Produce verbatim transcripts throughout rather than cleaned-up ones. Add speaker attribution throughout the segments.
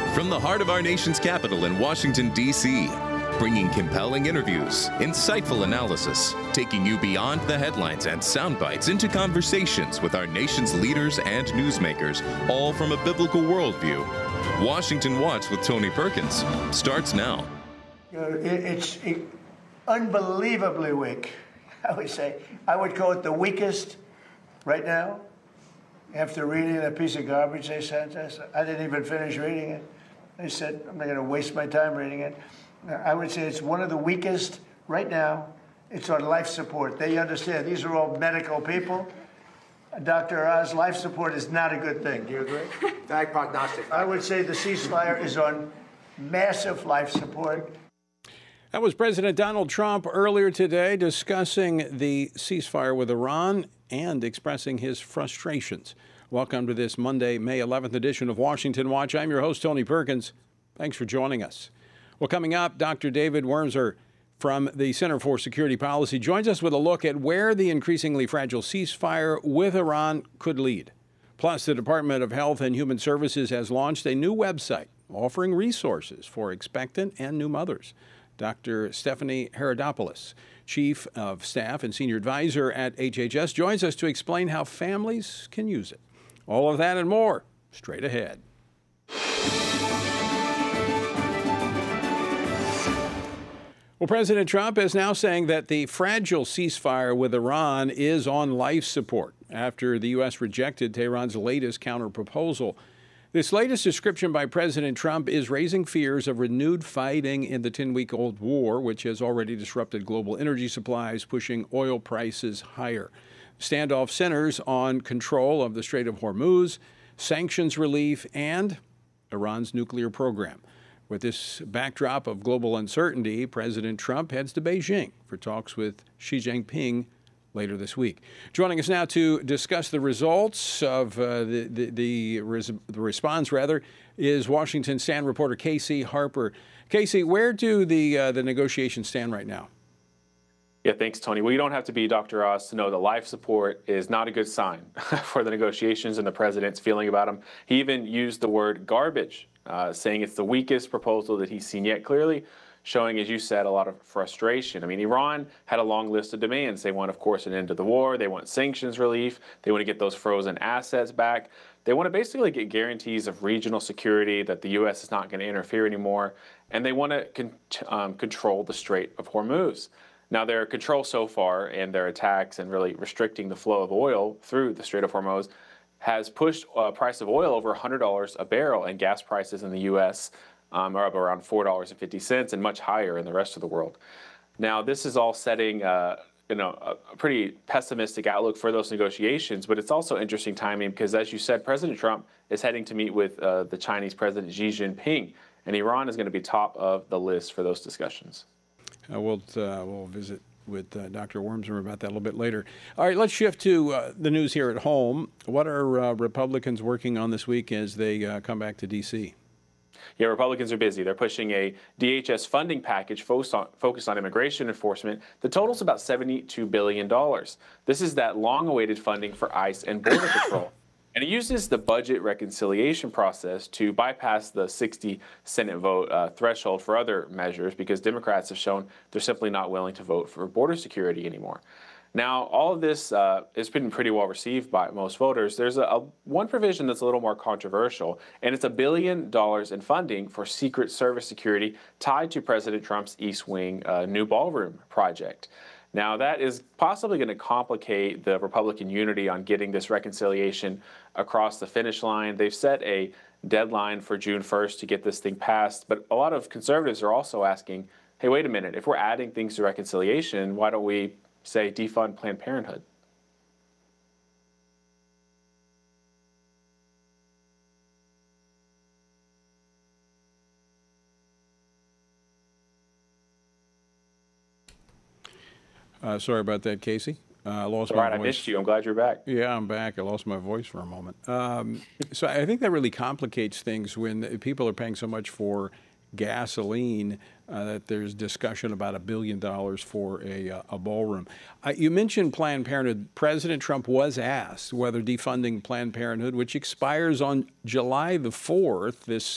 Speaker 1: From the heart of our nation's capital in Washington, D C, bringing compelling interviews, insightful analysis, taking you beyond the headlines and sound bites into conversations with our nation's leaders and newsmakers, all from a biblical worldview. Washington Watch with Tony Perkins starts now.
Speaker 2: You know, it, it's it, unbelievably weak, I would say. I would call it the weakest right now. After reading that piece of garbage they sent us, I didn't even finish reading it. They said, I'm not going to waste my time reading it. I would say it's one of the weakest right now. It's on life support. They understand these are all medical people. Doctor Oz, life support is not a good thing. Do you agree?
Speaker 3: Bad prognostic.
Speaker 2: I would say the ceasefire is on massive life support.
Speaker 4: That was President Donald Trump earlier today discussing the ceasefire with Iran and expressing his frustrations. Welcome to this Monday, May eleventh edition of Washington Watch. I'm your host, Tony Perkins. Thanks for joining us. Well, coming up, Doctor David Wurmser from the Center for Security Policy joins us with a look at where the increasingly fragile ceasefire with Iran could lead. Plus, the Department of Health and Human Services has launched a new website offering resources for expectant and new mothers. Doctor Stephanie Herodopoulos, Chief of Staff and Senior Advisor at H H S, joins us to explain how families can use it. All of that and more straight ahead. Well, President Trump is now saying that the fragile ceasefire with Iran is on life support after the U S rejected Tehran's latest counterproposal. This latest description by President Trump is raising fears of renewed fighting in the ten-week-old war, which has already disrupted global energy supplies, pushing oil prices higher. Standoff centers on control of the Strait of Hormuz, sanctions relief, and Iran's nuclear program. With this backdrop of global uncertainty, President Trump heads to Beijing for talks with Xi Jinping later this week. Joining us now to discuss the results of uh, the, the, the, res- the response, rather, is Washington Stand reporter Casey Harper. Casey, where do the uh, the negotiations stand right now?
Speaker 5: Yeah, thanks, Tony. Well, you don't have to be Doctor Oz to know that life support is not a good sign for the negotiations and the president's feeling about them. He even used the word garbage, uh, saying it's the weakest proposal that he's seen yet, clearly showing, as you said, a lot of frustration. I mean, Iran had a long list of demands. They want, of course, an end to the war. They want sanctions relief. They want to get those frozen assets back. They want to basically get guarantees of regional security, that the U S is not going to interfere anymore. And they want to con- um, control the Strait of Hormuz. Now, their control so far and their attacks and really restricting the flow of oil through the Strait of Hormuz has pushed uh, price of oil over one hundred dollars a barrel, and gas prices in the U S um, are up around four dollars and fifty cents and much higher in the rest of the world. Now, this is all setting uh, you know, a pretty pessimistic outlook for those negotiations, but it's also interesting timing because, as you said, President Trump is heading to meet with uh, the Chinese President Xi Jinping, and Iran is going to be top of the list for those discussions.
Speaker 4: Uh, we'll, uh, we'll visit with uh, Doctor Wurmser about that a little bit later. All right, let's shift to uh, the news here at home. What are uh, Republicans working on this week as they uh, come back to D C?
Speaker 5: Yeah, Republicans are busy. They're pushing a D H S funding package focused on, focused on immigration enforcement. The total's about seventy-two billion dollars. This is that long-awaited funding for ICE and Border Patrol. And it uses the budget reconciliation process to bypass the sixty Senate vote uh, threshold for other measures because Democrats have shown they're simply not willing to vote for border security anymore. Now, all of this uh, has been pretty well received by most voters. There's a, a one provision that's a little more controversial, and it's a billion dollars in funding for Secret Service security tied to President Trump's East Wing uh, new ballroom project. Now, that is possibly going to complicate the Republican unity on getting this reconciliation across the finish line. They've set a deadline for June first to get this thing passed, but a lot of conservatives are also asking, hey, wait a minute, if we're adding things to reconciliation, why don't we, say, defund Planned Parenthood?
Speaker 4: Uh, sorry about that, Casey. Uh, I lost
Speaker 5: All
Speaker 4: my
Speaker 5: right,
Speaker 4: voice.
Speaker 5: I missed you. I'm glad you're back.
Speaker 4: Yeah, I'm back. I lost my voice for a moment. Um, so I think that really complicates things when people are paying so much for gasoline uh, that there's discussion about a billion dollars for a, uh, a ballroom. Uh, you mentioned Planned Parenthood. President Trump was asked whether defunding Planned Parenthood, which expires on July the fourth, this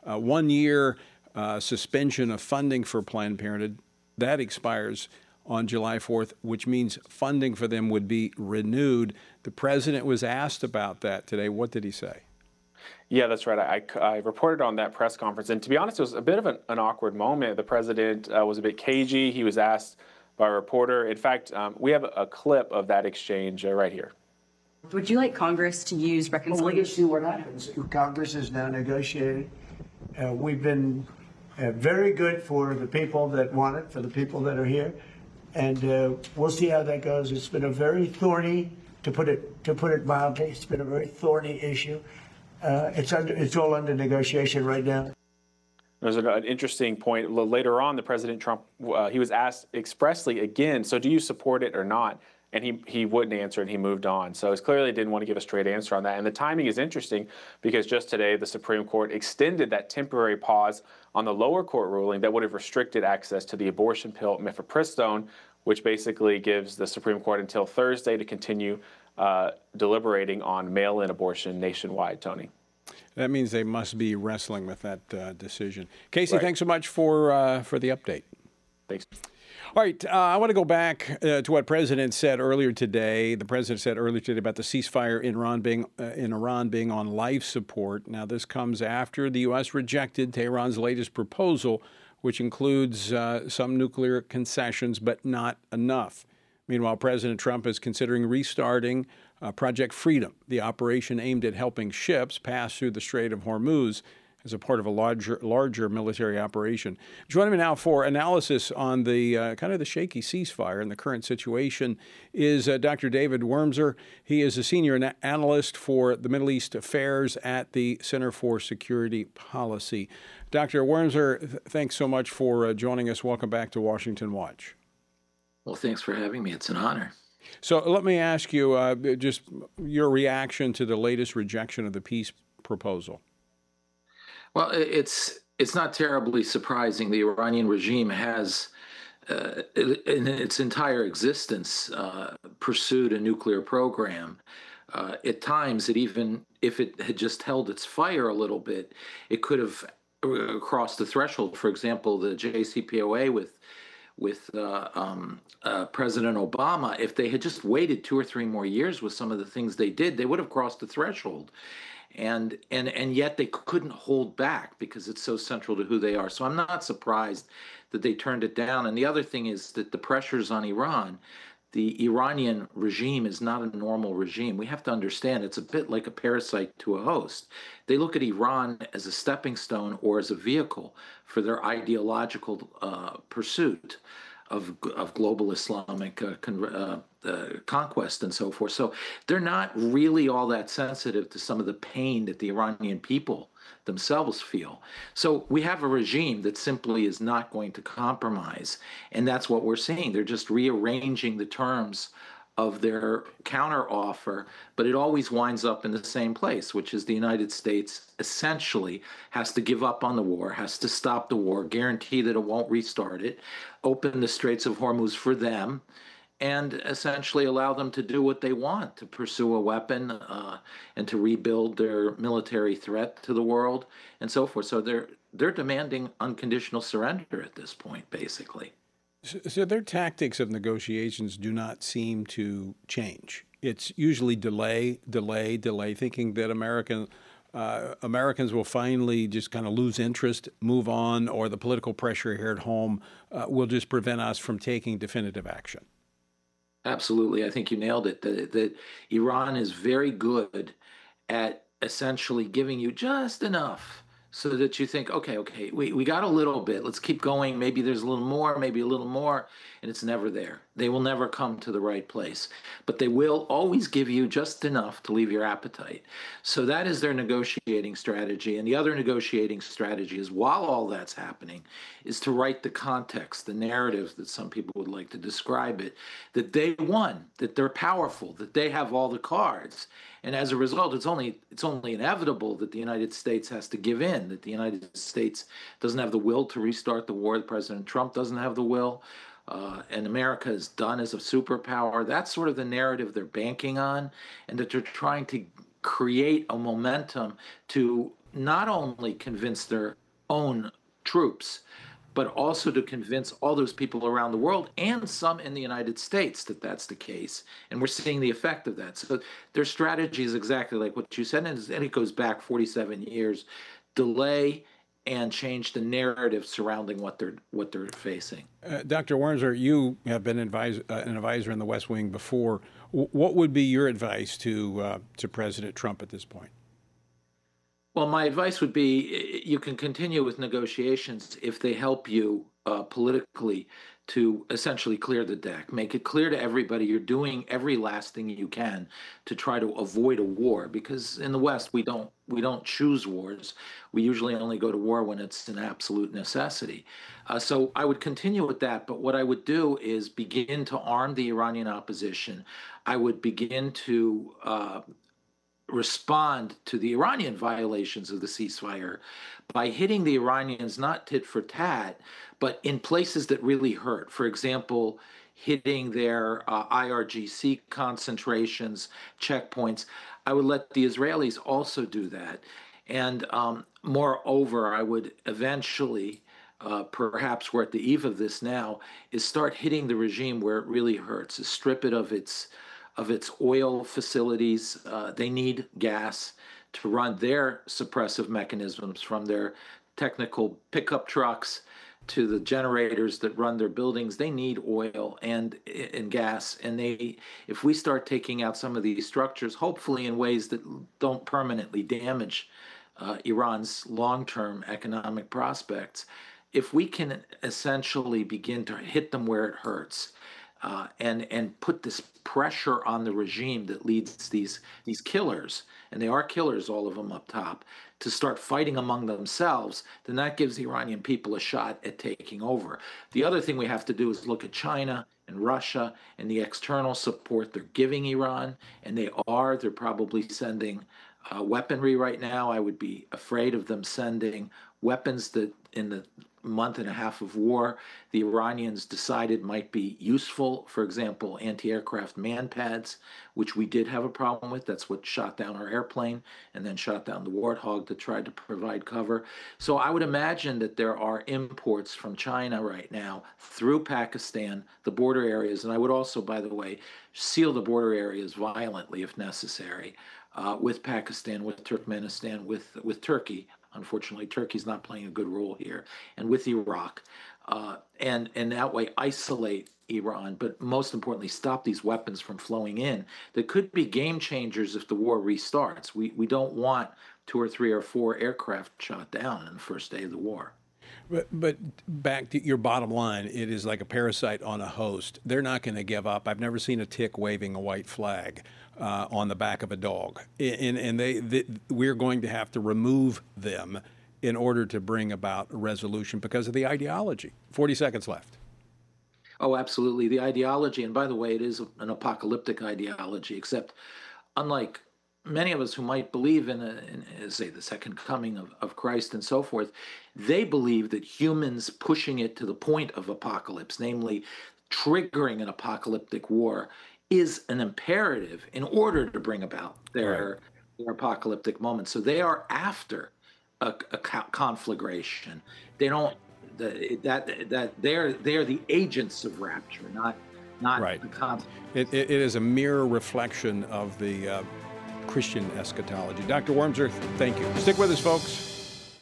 Speaker 4: uh, one-year uh, suspension of funding for Planned Parenthood. That expires on July fourth, which means funding for them would be renewed. The president was asked about that today. What did he say?
Speaker 5: Yeah, that's right. I, I reported on that press conference. And to be honest, it was a bit of an, an awkward moment. The president uh, was a bit cagey. He was asked by a reporter. In fact, um, we have a, a clip of that exchange uh, right here.
Speaker 3: Would you like Congress to use reconciliation?
Speaker 2: Well, we'll see what happens. Congress is now negotiating. Uh, we've been uh, very good for the people that want it, for the people that are here. And uh, we'll see how that goes. It's been a very thorny, to put it to put it mildly, it's been a very thorny issue. Uh, it's under, it's all under negotiation right now.
Speaker 5: There's an, an interesting point. Later on, the President Trump, uh, he was asked expressly again, so do you support it or not? And he, he wouldn't answer, and he moved on. So it's clearly didn't want to give a straight answer on that. And the timing is interesting because just today, the Supreme Court extended that temporary pause on the lower court ruling that would have restricted access to the abortion pill mifepristone, which basically gives the Supreme Court until Thursday to continue uh, deliberating on mail-in abortion nationwide, Tony.
Speaker 4: That means they must be wrestling with that uh, decision. Casey,
Speaker 5: Right.
Speaker 4: thanks so much for uh, for the update.
Speaker 5: Thanks.
Speaker 4: All right, uh, I want to go back uh, to what President said earlier today. The president said earlier today about the ceasefire in Iran being uh, in Iran being on life support. Now, this comes after the U S rejected Tehran's latest proposal, which includes uh, some nuclear concessions, but not enough. Meanwhile, President Trump is considering restarting uh, Project Freedom, the operation aimed at helping ships pass through the Strait of Hormuz as a part of a larger, larger military operation. Joining me now for analysis on the uh, kind of the shaky ceasefire and the current situation is uh, Doctor David Wurmser. He is a senior na- analyst for the Middle East Affairs at the Center for Security Policy. Doctor Wurmser, th- thanks so much for uh, joining us. Welcome back to Washington Watch.
Speaker 6: Well, thanks for having me. It's an honor.
Speaker 4: So let me ask you uh, just your reaction to the latest rejection of the peace proposal.
Speaker 6: Well, it's it's not terribly surprising. The Iranian regime has, uh, in its entire existence, uh, pursued a nuclear program. Uh, at times, it even, if it had just held its fire a little bit, it could have crossed the threshold. For example, the J C P O A with with uh, um, uh, President Obama, if they had just waited two or three more years with some of the things they did, they would have crossed the threshold. And and and yet they couldn't hold back because it's so central to who they are. So I'm not surprised that they turned it down. And the other thing is that the pressures on Iran, the Iranian regime is not a normal regime. We have to understand it's a bit like a parasite to a host. They look at Iran as a stepping stone or as a vehicle for their ideological uh, pursuit of of global Islamic uh, con- uh, uh, conquest and so forth. So they're not really all that sensitive to some of the pain that the Iranian people themselves feel. So we have a regime that simply is not going to compromise, and that's what we're seeing. They're just rearranging the terms of their counteroffer, but it always winds up in the same place, which is the United States essentially has to give up on the war, has to stop the war, guarantee that it won't restart it, open the Straits of Hormuz for them, and essentially allow them to do what they want, to pursue a weapon uh, and to rebuild their military threat to the world and so forth. So they're they're demanding unconditional surrender at this point, basically.
Speaker 4: So, so their tactics of negotiations do not seem to change. It's usually delay, delay, delay, thinking that American uh, Americans will finally just kind of lose interest, move on, or the political pressure here at home uh, will just prevent us from taking definitive action.
Speaker 6: Absolutely. I think you nailed it. That, that Iran is very good at essentially giving you just enough so that you think, okay, okay, we, we got a little bit. Let's keep going. Maybe there's a little more, maybe a little more. And it's never there. They will never come to the right place. But they will always give you just enough to leave your appetite. So that is their negotiating strategy. And the other negotiating strategy is, while all that's happening, is to write the context, the narrative that some people would like to describe it, that they won, that they're powerful, that they have all the cards. And as a result, it's only it's only inevitable that the United States has to give in, that the United States doesn't have the will to restart the war, that President Trump doesn't have the will, uh, and America is done as a superpower. That's sort of the narrative they're banking on, and that they're trying to create a momentum to not only convince their own troops, but also to convince all those people around the world and some in the United States that that's the case. And we're seeing the effect of that. So their strategy is exactly like what you said, and it goes back forty-seven years. Delay and change the narrative surrounding what they're what they're facing.
Speaker 4: Uh, Doctor Wormser, you have been advise, uh, an advisor in the West Wing before. W- what would be your advice to uh, to President Trump at this point?
Speaker 6: Well, my advice would be you can continue with negotiations if they help you uh, politically to essentially clear the deck. Make it clear to everybody you're doing every last thing you can to try to avoid a war, because in the West we don't we don't choose wars. We usually only go to war when it's an absolute necessity. Uh, so I would continue with that, but what I would do is begin to arm the Iranian opposition. I would begin to uh, respond to the Iranian violations of the ceasefire by hitting the Iranians not tit for tat, but in places that really hurt. For example, hitting their uh, I R G C concentrations, checkpoints. I would let the Israelis also do that. And um, moreover, I would eventually, uh, perhaps we're at the eve of this now, is start hitting the regime where it really hurts, is strip it of its of its oil facilities. Uh, they need gas to run their suppressive mechanisms, from their technical pickup trucks to the generators that run their buildings. They need oil and and gas. And they, if we start taking out some of these structures, hopefully in ways that don't permanently damage uh, Iran's long-term economic prospects, if we can essentially begin to hit them where it hurts, Uh, and and put this pressure on the regime that leads these these killers, and they are killers, all of them up top, to start fighting among themselves, then that gives the Iranian people a shot at taking over. The other thing we have to do is look at China and Russia and the external support they're giving Iran, and they are. They're probably sending uh, weaponry right now. I would be afraid of them sending weapons that in the month and a half of war, the Iranians decided might be useful. For example, anti-aircraft man-pads, which we did have a problem with. That's what shot down our airplane and then shot down the Warthog that tried to provide cover. So I would imagine that there are imports from China right now through Pakistan, the border areas. And I would also, by the way, seal the border areas violently if necessary, uh, with Pakistan, with Turkmenistan, with, with Turkey. Unfortunately, Turkey's not playing a good role here, and with Iraq, uh, and and that way isolate Iran, but most importantly, stop these weapons from flowing in that could be game changers if the war restarts. We we don't want two or three or four aircraft shot down on the first day of the war.
Speaker 4: But, but back to your bottom line, it is like a parasite on a host. They're not going to give up. I've never seen a tick waving a white flag uh, on the back of a dog. And, and they, they, we're going to have to remove them in order to bring about a resolution because of the ideology. forty seconds left.
Speaker 6: Oh, absolutely. The ideology, and by the way, it is an apocalyptic ideology, except unlike many of us who might believe in, a, in say, the second coming of, of Christ and so forth, they believe that humans pushing it to the point of apocalypse, namely triggering an apocalyptic war, is an imperative in order to bring about their, right. their apocalyptic moment. So they are after a, a conflagration. They don't the, that that they're they're the agents of rapture, not not
Speaker 4: right.
Speaker 6: the con-
Speaker 4: it, it, it is a mere reflection of the Uh, Christian eschatology. Doctor Wormser, thank you. Stick with us, folks.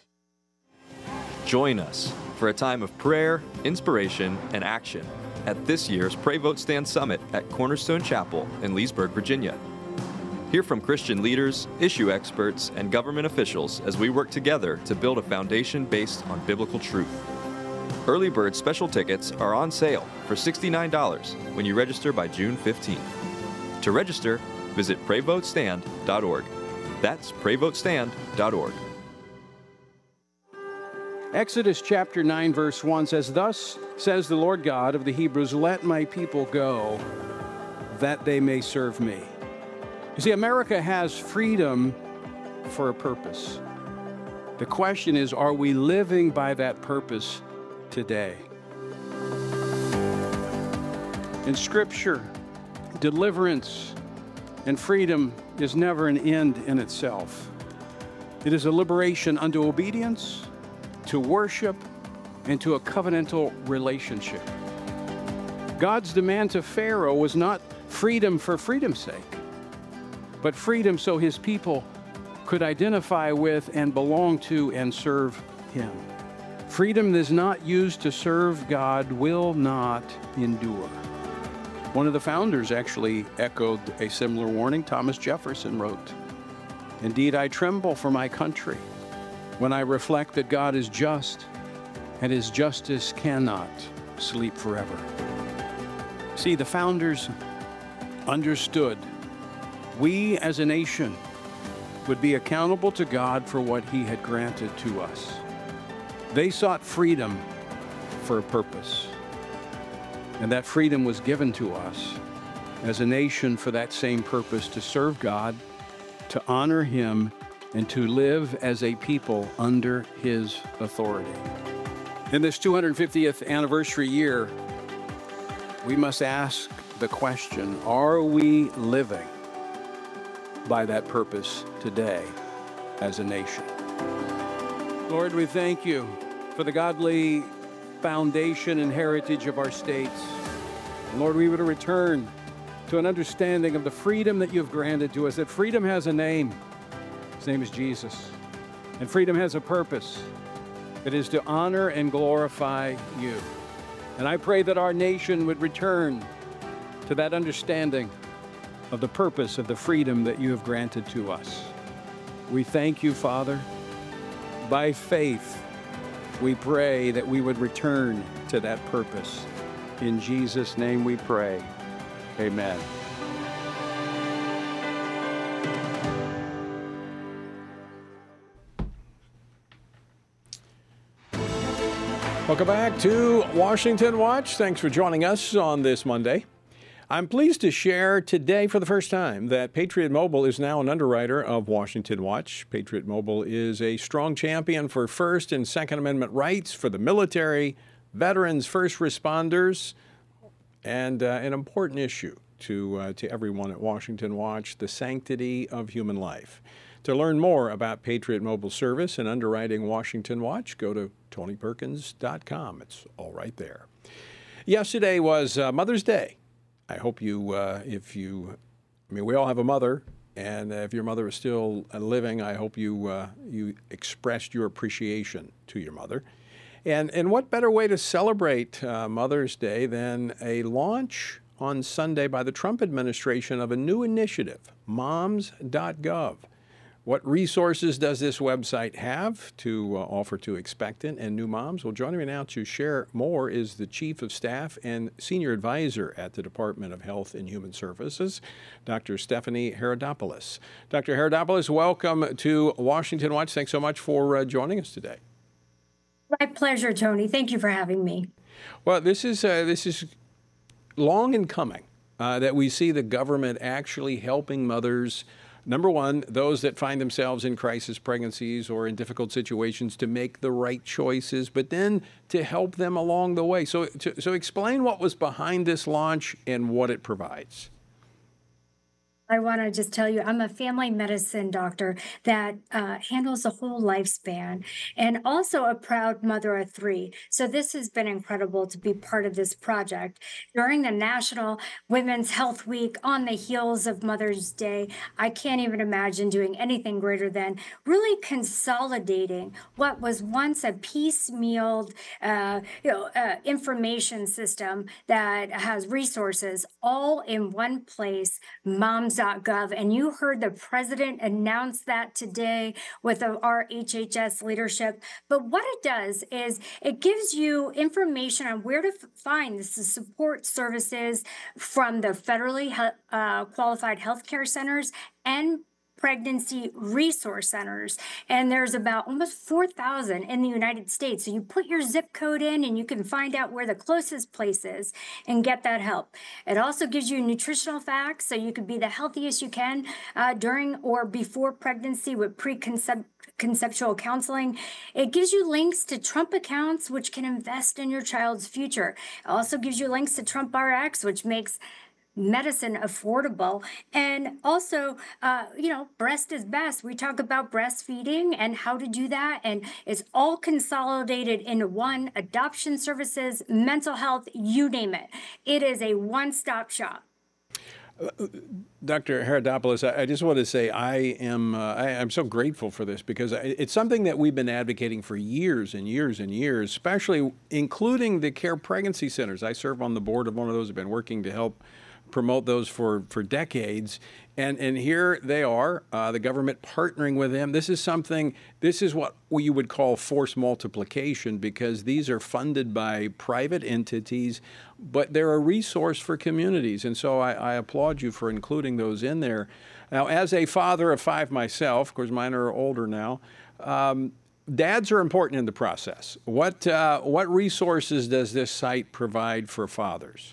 Speaker 7: Join us for a time of prayer, inspiration, and action at this year's Pray Vote Stand Summit at Cornerstone Chapel in Leesburg, Virginia. Hear from Christian leaders, issue experts, and government officials as we work together to build a foundation based on biblical truth. Early bird special tickets are on sale for sixty-nine dollars when you register by June fifteenth. To register, visit pray vote stand dot org. That's pray vote stand dot org.
Speaker 4: Exodus chapter nine, verse one says, "Thus says the Lord God of the Hebrews, let my people go, that they may serve me." You see, America has freedom for a purpose. The question is, are we living by that purpose today? In Scripture, deliverance and freedom is never an end in itself. It is a liberation unto obedience, to worship, and to a covenantal relationship. God's demand to Pharaoh was not freedom for freedom's sake, but freedom so his people could identify with and belong to and serve him. Freedom that is not used to serve God will not endure. One of the founders actually echoed a similar warning. Thomas Jefferson wrote, "Indeed, I tremble for my country when I reflect that God is just and his justice cannot sleep forever." See, the founders understood we as a nation would be accountable to God for what he had granted to us. They sought freedom for a purpose, and that freedom was given to us as a nation for that same purpose, to serve God, to honor him, and to live as a people under his authority. In this two hundred fiftieth anniversary year, we must ask the question, are we living by that purpose today as a nation? Lord, we thank you for the godly foundation and heritage of our states. And Lord, we would return to an understanding of the freedom that you've granted to us, that freedom has a name. His name is Jesus. And freedom has a purpose. It is to honor and glorify you. And I pray that our nation would return to that understanding of the purpose of the freedom that you have granted to us. We thank you, Father. By faith, we pray that we would return to that purpose. In Jesus' name we pray. Amen. Welcome back to Washington Watch. Thanks for joining us on this Monday. I'm pleased to share today for the first time that Patriot Mobile is now an underwriter of Washington Watch. Patriot Mobile is a strong champion for First and Second Amendment rights for the military, veterans, first responders, and uh, an important issue to, uh, to everyone at Washington Watch, the sanctity of human life. To learn more about Patriot Mobile service and underwriting Washington Watch, go to tony perkins dot com. It's all right there. Yesterday was uh, Mother's Day. I hope you, uh, if you, I mean, we all have a mother, and uh, if your mother is still uh, living, I hope you uh, you expressed your appreciation to your mother. And, and what better way to celebrate uh, Mother's Day than a launch on Sunday by the Trump administration of a new initiative, moms dot gov. What resources does this website have to uh, offer to expectant and new moms? Well, joining me now to share more is the Chief of Staff and Senior Advisor at the Department of Health and Human Services, Doctor Stephanie Herodopoulos. Doctor Herodopoulos, welcome to Washington Watch. Thanks so much for uh, joining us today.
Speaker 8: My pleasure, Tony. Thank you for having me.
Speaker 4: Well, this is uh, this is long in coming uh, that we see the government actually helping mothers. Number one, those that find themselves in crisis pregnancies or in difficult situations to make the right choices, but then to help them along the way. So, to, so explain what was behind this launch and what it provides.
Speaker 8: I want to just tell you, I'm a family medicine doctor that uh, handles the whole lifespan and also a proud mother of three. So this has been incredible to be part of this project. During the National Women's Health Week, on the heels of Mother's Day, I can't even imagine doing anything greater than really consolidating what was once a piecemealed uh, you know, uh, information system that has resources all in one place, moms dot gov. And you heard the president announce that today with our H H S leadership. But what it does is it gives you information on where to find the support services from the federally uh, qualified healthcare centers and pregnancy resource centers. And there's about almost four thousand in the United States. So you put your zip code in and you can find out where the closest place is and get that help. It also gives you nutritional facts so you could be the healthiest you can uh, during or before pregnancy with preconceptual counseling. It gives you links to Trump accounts, which can invest in your child's future. It also gives you links to Trump R X, which makes medicine affordable. And also, uh, you know, breast is best. We talk about breastfeeding and how to do that. And it's all consolidated into one: adoption services, mental health, you name it. It is a one-stop shop.
Speaker 4: Doctor Herodopoulos, I just want to say I am uh, I, I'm so grateful for this, because it's something that we've been advocating for years and years and years, especially including the Care Pregnancy Centers. I serve on the board of one of those. I've been working to help promote those for, for decades. And, and here they are, uh, the government partnering with them. This is something, this is what you would call force multiplication, because these are funded by private entities, but they're a resource for communities. And so I, I applaud you for including those in there. Now, as a father of five myself, of course, mine are older now, um, dads are important in the process. What, uh, what resources does this site provide for fathers?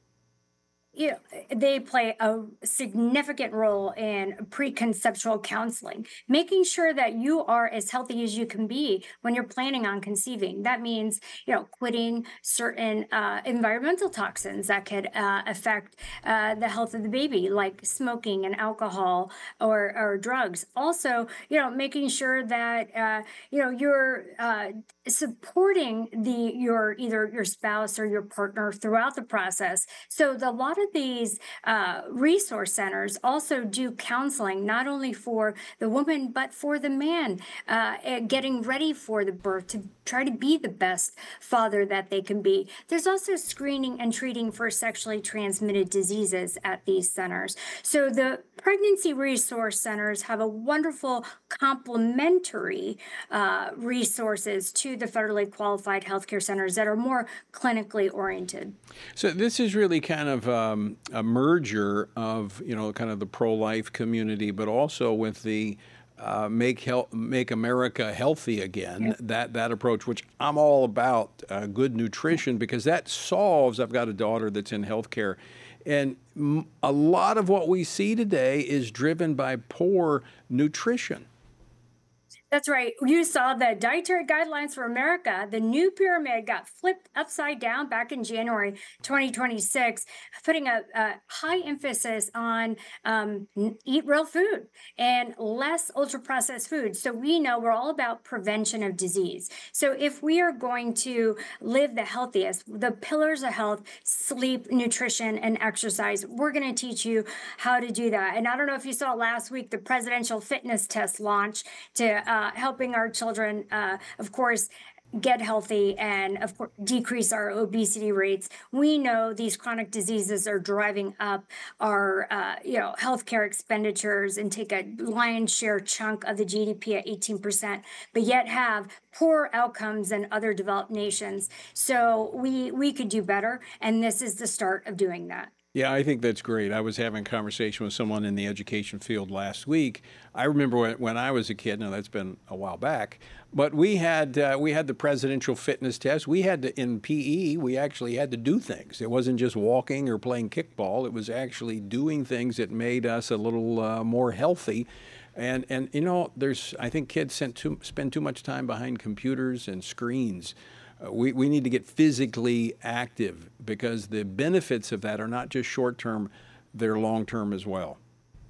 Speaker 8: You know, they play a significant role in preconceptual counseling, making sure that you are as healthy as you can be when you're planning on conceiving. That means, you know, quitting certain uh, environmental toxins that could uh, affect uh, the health of the baby, like smoking and alcohol or, or drugs. Also, you know, making sure that, uh, you know, you're uh, supporting the your either your spouse or your partner throughout the process. So the, a lot of these uh, resource centers also do counseling, not only for the woman, but for the man, uh, getting ready for the birth to try to be the best father that they can be. There's also screening and treating for sexually transmitted diseases at these centers. So the pregnancy resource centers have a wonderful complementary uh, resources to the federally qualified healthcare centers that are more clinically oriented.
Speaker 4: So this is really kind of um, a merger of, you know, kind of the pro-life community, but also with the uh, make health, make America healthy again, yeah. that, that approach, which I'm all about, uh, good nutrition, because that solves, I've got a daughter that's in healthcare, and a lot of what we see today is driven by poor nutrition.
Speaker 8: That's right. You saw the Dietary Guidelines for America. The new pyramid got flipped upside down back in January twenty twenty-six, putting a, a high emphasis on um, eat real food and less ultra-processed food. So we know we're all about prevention of disease. So if we are going to live the healthiest, the pillars of health, sleep, nutrition, and exercise, we're going to teach you how to do that. And I don't know if you saw last week, the presidential fitness test launch to uh, Uh, helping our children, uh, of course, get healthy and, of course, decrease our obesity rates. We know these chronic diseases are driving up our, uh, you know, healthcare expenditures and take a lion's share chunk of the G D P at eighteen percent, but yet have poor outcomes in other developed nations. So we we could do better, and this is the start of doing that.
Speaker 4: Yeah, I think that's great. I was having a conversation with someone in the education field last week. I remember when, when I was a kid, now that's been a while back, but we had uh, we had the presidential fitness test. We had to, in P E, we actually had to do things. It wasn't just walking or playing kickball. It was actually doing things that made us a little uh, more healthy. And, and you know, there's I think kids spend too, spend too much time behind computers and screens. Uh, we, we need to get physically active, because the benefits of that are not just short-term, they're long-term as well.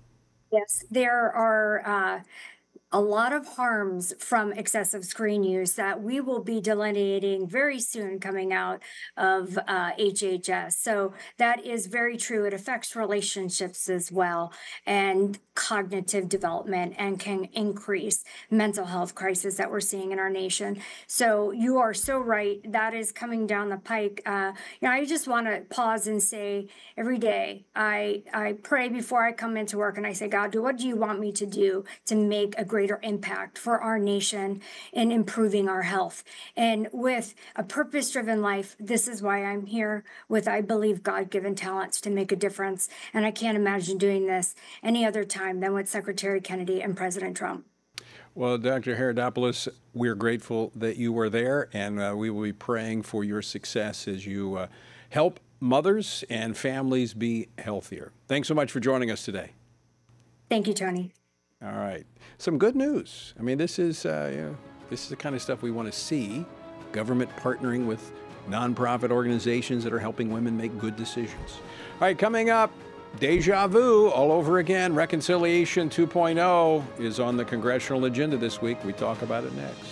Speaker 8: Yes, there are uh, a lot of harms from excessive screen use that we will be delineating very soon coming out of uh, H H S. So that is very true. It affects relationships as well, and cognitive development, and can increase mental health crisis that we're seeing in our nation. So you are so right. That is coming down the pike. Uh, you know, I just want to pause and say, every day I I pray before I come into work, and I say, God, what do you want me to do to make a greater impact for our nation in improving our health? And with a purpose-driven life, this is why I'm here with, I believe, God-given talents to make a difference. And I can't imagine doing this any other time than with Secretary Kennedy and President Trump.
Speaker 4: Well, Doctor Herodopoulos, we're grateful that you were there, and uh, we will be praying for your success as you uh, help mothers and families be healthier. Thanks so much for joining us today.
Speaker 8: Thank you, Tony.
Speaker 4: All right. Some good news. I mean, this is, uh, you know, this is the kind of stuff we want to see. Government partnering with nonprofit organizations that are helping women make good decisions. All right, coming up, deja vu all over again. Reconciliation two point oh is on the congressional agenda this week. We talk about it next.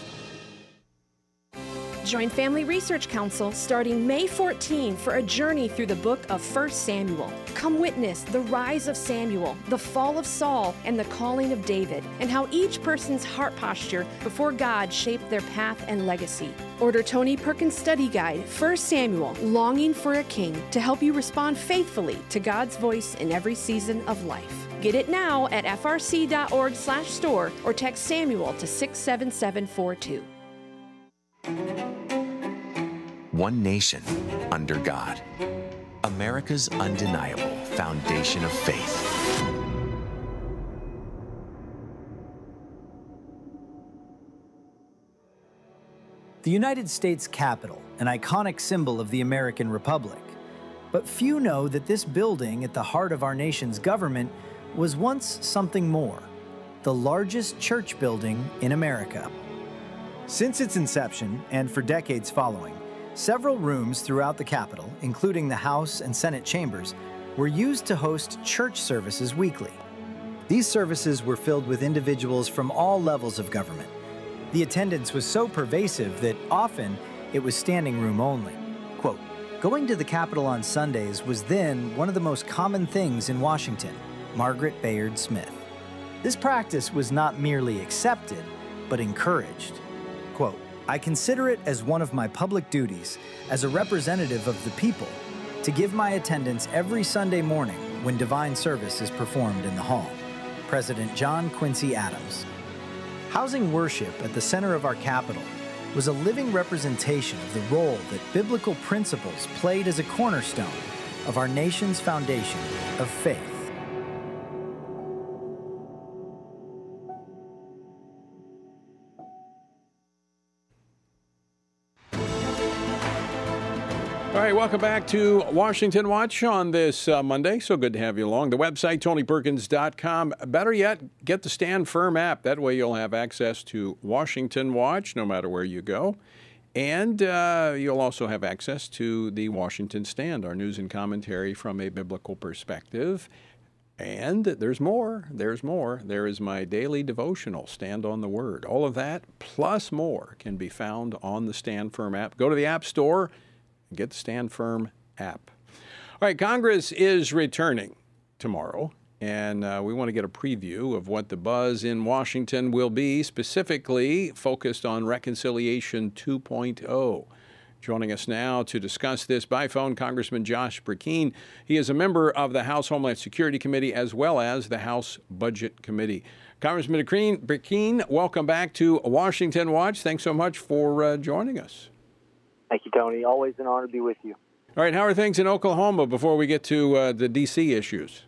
Speaker 9: Join Family Research Council starting May fourteenth for a journey through the book of First Samuel. Come witness the rise of Samuel, the fall of Saul, and the calling of David, and how each person's heart posture before God shaped their path and legacy. Order Tony Perkins' study guide, First Samuel, Longing for a King, to help you respond faithfully to God's voice in every season of life. Get it now at f r c dot org slash store or text Samuel to six seven seven four two.
Speaker 10: One nation under God. America's undeniable foundation of faith.
Speaker 11: The United States Capitol, an iconic symbol of the American Republic. But few know that this building at the heart of our nation's government was once something more, the largest church building in America. Since its inception, and for decades following, several rooms throughout the Capitol, including the House and Senate chambers, were used to host church services weekly. These services were filled with individuals from all levels of government. The attendance was so pervasive that often it was standing room only. Quote, going to the Capitol on Sundays was then one of the most common things in Washington, Margaret Bayard Smith. This practice was not merely accepted, but encouraged. Quote, I consider it as one of my public duties as a representative of the people to give my attendance every Sunday morning when divine service is performed in the hall. President John Quincy Adams. Housing worship at the center of our Capitol was a living representation of the role that biblical principles played as a cornerstone of our nation's foundation of faith.
Speaker 4: All right, welcome back to Washington Watch on this uh, Monday. So good to have you along. The website, tony perkins dot com. Better yet, get the Stand Firm app. That way you'll have access to Washington Watch no matter where you go. And uh, you'll also have access to the Washington Stand, our news and commentary from a biblical perspective. And there's more. There's more. There is my daily devotional, Stand on the Word. All of that, plus more, can be found on the Stand Firm app. Go to the App Store. Get the Stand Firm app. All right, Congress is returning tomorrow, and uh, we want to get a preview of what the buzz in Washington will be, specifically focused on Reconciliation two point oh. Joining us now to discuss this by phone, Congressman Josh Brecheen. He is a member of the House Homeland Security Committee as well as the House Budget Committee. Congressman Brecheen, welcome back to Washington Watch. Thanks so much for uh, joining us.
Speaker 12: Thank you, Tony. Always an honor to be with you.
Speaker 4: All right, how are things in Oklahoma before we get to uh, the D C issues?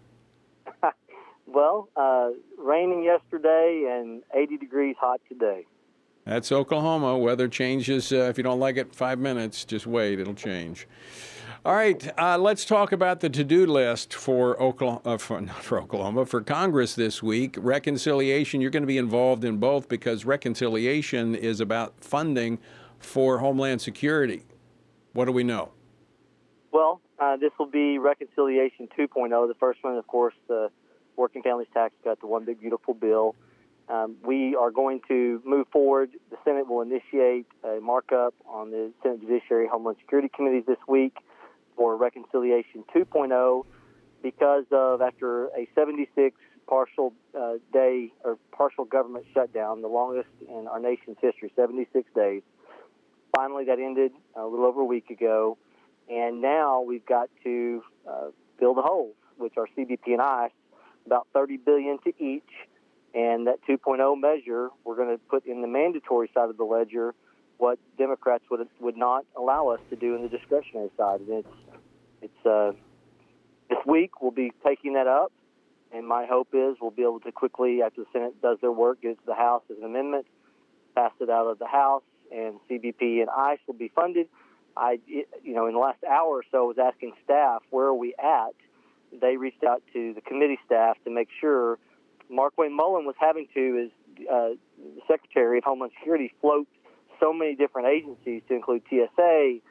Speaker 12: Well, uh, raining yesterday and eighty degrees hot today.
Speaker 4: That's Oklahoma. Weather changes. Uh, if you don't like it, five minutes, just wait. It'll change. All right, uh, let's talk about the to-do list for Oklahoma, uh, for, not for Oklahoma, for Congress this week. Reconciliation, you're going to be involved in both because reconciliation is about funding for Homeland Security. What do we know?
Speaker 12: Well, uh, this will be Reconciliation two point oh. The first one, of course, the Working Families Tax Cut, the one big beautiful bill. Um, we are going to move forward. The Senate will initiate a markup on the Senate Judiciary Homeland Security Committees this week for Reconciliation two point oh because of, after a seventy-six partial uh, day or partial government shutdown, the longest in our nation's history, seventy-six days. Finally, that ended a little over a week ago, and now we've got to uh, fill the holes, which are C B P and I C E, about thirty billion dollars to each, and that two point oh measure, we're going to put in the mandatory side of the ledger what Democrats would would not allow us to do in the discretionary side. And it's it's uh, this week we'll be taking that up, and my hope is we'll be able to quickly, after the Senate does their work, get it to the House as an amendment, pass it out of the House, and C B P and I C E will be funded. I, you know, in the last hour or so, I was asking staff, where are we at? They reached out to the committee staff to make sure. Markwayne Mullin was having to, as uh, Secretary of Homeland Security, float so many different agencies to include T S A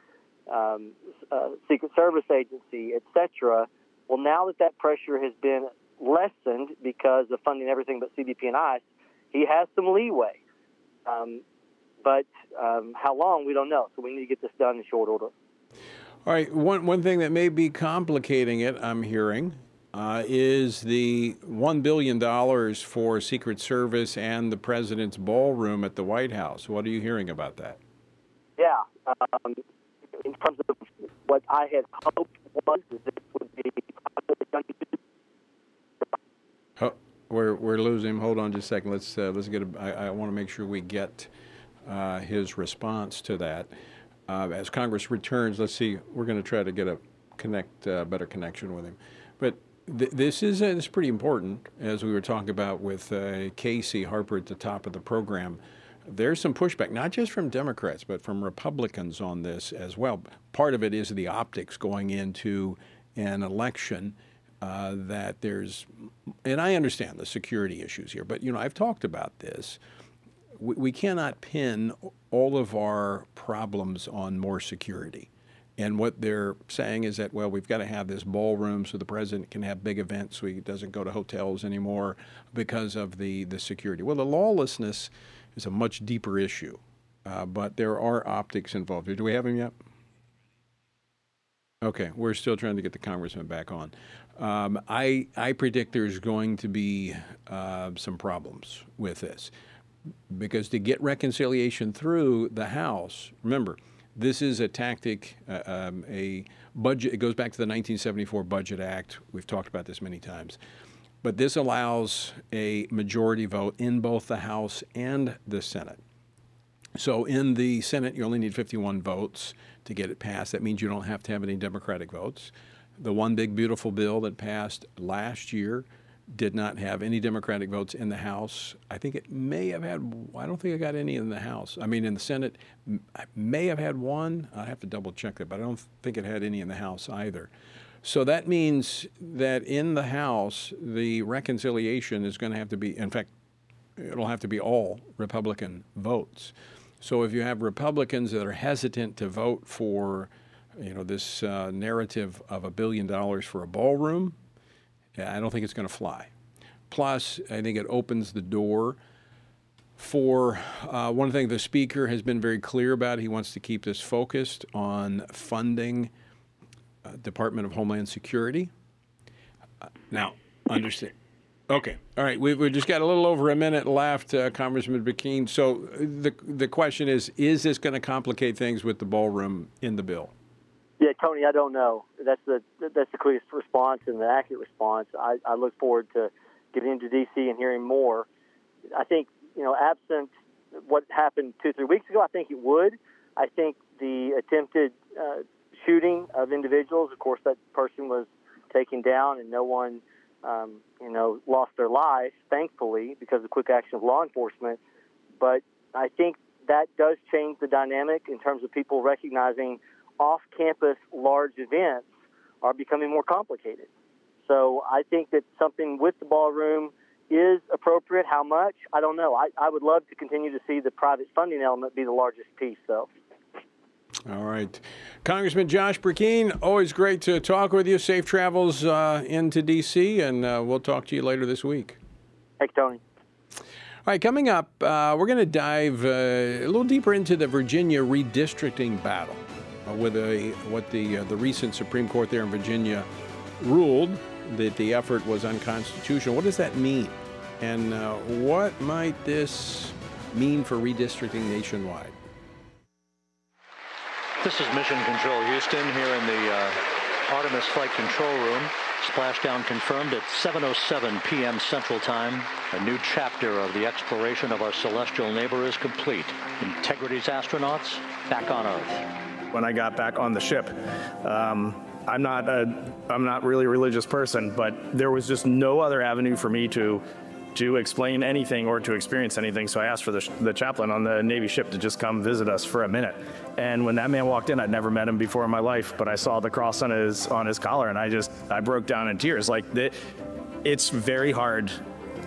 Speaker 12: um, uh, Secret Service agency, et cetera. Well, now that that pressure has been lessened because of funding everything but C B P and ICE, he has some leeway. Um, but um, how long, we don't know. So we need to get this done in short order.
Speaker 4: All right. One, one thing that may be complicating it, I'm hearing, uh, is the one billion dollars for Secret Service and the president's ballroom at the White House. What are you hearing about that?
Speaker 12: Yeah. Um, in terms of what I had hoped was that this would be done.
Speaker 4: Oh, we're we're losing him. Hold on just a second. Let's uh, let's get. A, I, I want to make sure we get uh, his response to that. Uh, as Congress returns, let's see. We're going to try to get a connect uh, better connection with him. But th- this is uh, this is pretty important, as we were talking about with uh, Casey Harper at the top of the program. There's some pushback, not just from Democrats, but from Republicans on this as well. Part of it is the optics going into an election. Uh, that there's, and I understand the security issues here, but, you know, I've talked about this. We, we cannot pin all of our problems on more security. And what they're saying is that, well, we've got to have this ballroom so the president can have big events so he doesn't go to hotels anymore because of the, the security. Well, the lawlessness is a much deeper issue, uh, but there are optics involved. Do we have him yet? Okay, we're still trying to get the congressman back on. Um, I I predict there's going to be uh, some problems with this, because to get reconciliation through the House, remember, this is a tactic, uh, um, a budget. It goes back to the nineteen seventy-four Budget Act. We've talked about this many times. But this allows a majority vote in both the House and the Senate. So in the Senate, you only need fifty-one votes to get it passed. That means you don't have to have any Democratic votes. The one big beautiful bill that passed last year did not have any Democratic votes in the House. I think it may have had, I don't think it got any in the House. I mean, in the Senate, I may have had one. I have to double check that, but I don't think it had any in the House either. So that means that in the House, the reconciliation is going to have to be, in fact, it'll have to be all Republican votes. So if you have Republicans that are hesitant to vote for, you know, this uh, narrative of a billion dollars for a ballroom, I don't think it's going to fly. Plus, I think it opens the door for uh, one thing the Speaker has been very clear about. He wants to keep this focused on funding uh, Department of Homeland Security. Uh, now, understand. Okay. All right. We've, we've just got a little over a minute left, uh, Congressman Burkeen. So the the question is, is this going to complicate things with the ballroom in the bill?
Speaker 12: Yeah, Tony, I don't know. That's the that's the quickest response and the accurate response. I, I look forward to getting into D C and hearing more. I think, you know, absent what happened two, three weeks ago, I think it would. I think the attempted uh, shooting of individuals, of course, that person was taken down and no one, um, you know, lost their lives, thankfully, because of quick action of law enforcement. But I think that does change the dynamic in terms of people recognizing off-campus large events are becoming more complicated. So I think that something with the ballroom is appropriate. How much? I don't know. I, I would love to continue to see the private funding element be the largest piece, though.
Speaker 4: All right. Congressman Josh Burkeen, always great to talk with you. Safe travels uh, into D C, and uh, we'll talk to you later this week.
Speaker 12: Thanks, Tony.
Speaker 4: All right, coming up, uh, we're going to dive uh, a little deeper into the Virginia redistricting battle. With a, what the uh, the recent Supreme Court there in Virginia ruled that the effort was unconstitutional. What does that mean? And uh, what might this mean for redistricting nationwide?
Speaker 13: This is Mission Control Houston here in the uh, Artemis Flight Control Room. Splashdown confirmed at seven oh seven p m Central Time. A new chapter of the exploration of our celestial neighbor is complete. Integrity's astronauts back on Earth.
Speaker 14: When I got back on the ship, um, I'm not a, I'm not really a religious person, but there was just no other avenue for me to to explain anything or to experience anything. So I asked for the, the chaplain on the Navy ship to just come visit us for a minute. And when that man walked in, I'd never met him before in my life, but I saw the cross on his on his collar, and I just I broke down in tears. Like the, it's very hard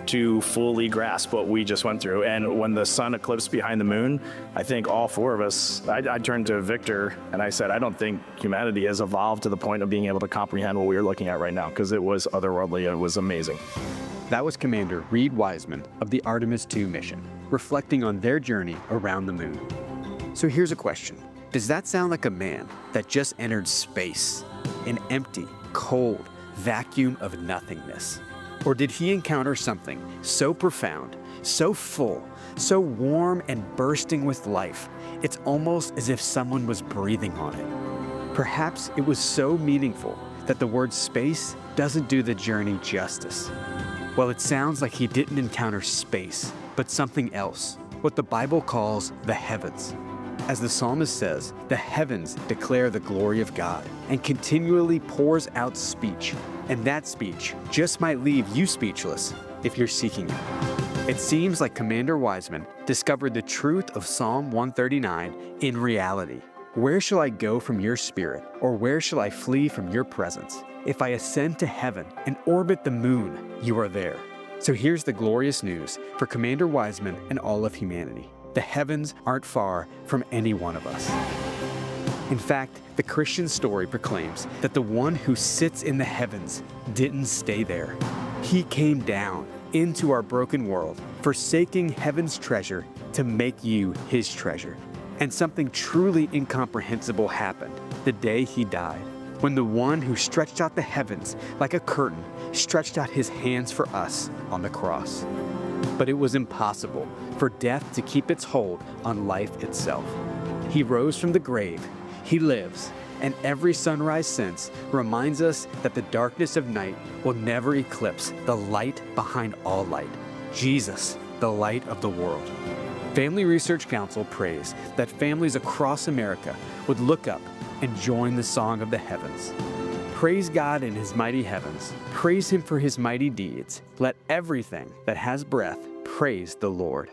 Speaker 14: to fully grasp what we just went through. And when the sun eclipsed behind the moon, I think all four of us, I, I turned to Victor and I said, I don't think humanity has evolved to the point of being able to comprehend what we are looking at right now, because it was otherworldly. It was amazing.
Speaker 15: That was Commander Reed Wiseman of the Artemis two mission, reflecting on their journey around the moon. So here's a question. Does that sound like a man that just entered space, an empty, cold vacuum of nothingness? Or did he encounter something so profound, so full, so warm and bursting with life, it's almost as if someone was breathing on it? Perhaps it was so meaningful that the word space doesn't do the journey justice. Well, it sounds like he didn't encounter space, but something else, what the Bible calls the heavens. As the psalmist says, the heavens declare the glory of God and continually pours out speech. And that speech just might leave you speechless if you're seeking it. It seems like Commander Wiseman discovered the truth of Psalm one thirty-nine in reality. Where shall I go from your spirit, or where shall I flee from your presence? If I ascend to heaven and orbit the moon, you are there. So here's the glorious news for Commander Wiseman and all of humanity. The heavens aren't far from any one of us. In fact, the Christian story proclaims that the one who sits in the heavens didn't stay there. He came down into our broken world, forsaking heaven's treasure to make you his treasure. And something truly incomprehensible happened the day he died, when the one who stretched out the heavens like a curtain stretched out his hands for us on the cross. But it was impossible for death to keep its hold on life itself. He rose from the grave, he lives, and every sunrise since reminds us that the darkness of night will never eclipse the light behind all light, Jesus, the light of the world. Family Research Council prays that families across America would look up and join the song of the heavens. Praise God in his mighty heavens. Praise him for his mighty deeds. Let everything that has breath praise the Lord.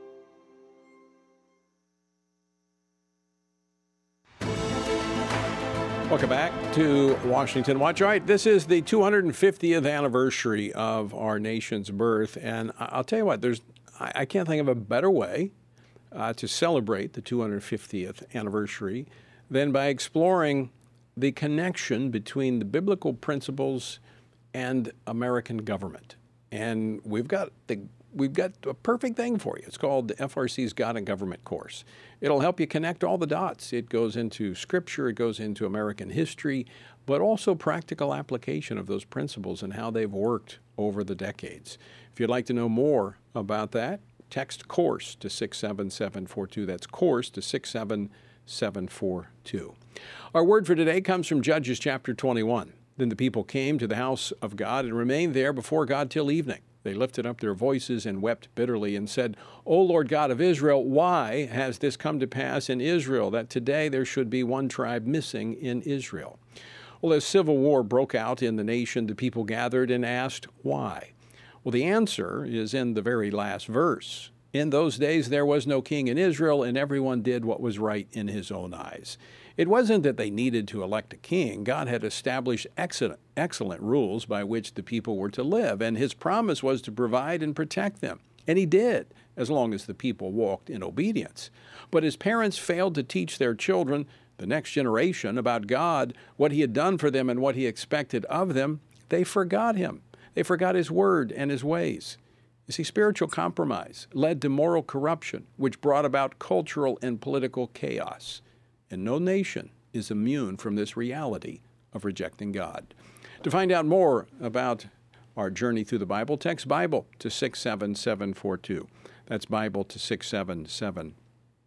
Speaker 4: Welcome back to Washington Watch. All right, this is the two hundred fiftieth anniversary of our nation's birth. And I'll tell you what, there's I can't think of a better way uh, to celebrate the two hundred fiftieth anniversary than by exploring the connection between the biblical principles and American government. And we've got the we've got a perfect thing for you. It's called the F R C's God and Government course. It'll help you connect all the dots. It goes into scripture, it goes into American history, but also practical application of those principles and how they've worked over the decades. If you'd like to know more about that, text COURSE to six seven seven four two. That's COURSE to six seven seven four two. Our word for today comes from Judges chapter twenty-one. Then the people came to the house of God and remained there before God till evening. They lifted up their voices and wept bitterly and said, O Lord God of Israel, why has this come to pass in Israel, that today there should be one tribe missing in Israel? Well, as civil war broke out in the nation, the people gathered and asked, why? Well, the answer is in the very last verse. In those days there was no king in Israel, and everyone did what was right in his own eyes. It wasn't that they needed to elect a king. God had established excellent, excellent rules by which the people were to live, and his promise was to provide and protect them. And he did, as long as the people walked in obedience. But his parents failed to teach their children, the next generation, about God, what he had done for them and what he expected of them. They forgot him. They forgot his word and his ways. You see, spiritual compromise led to moral corruption, which brought about cultural and political chaos. And no nation is immune from this reality of rejecting God. To find out more about our journey through the Bible, text Bible to six seven seven four two. That's Bible to six seven seven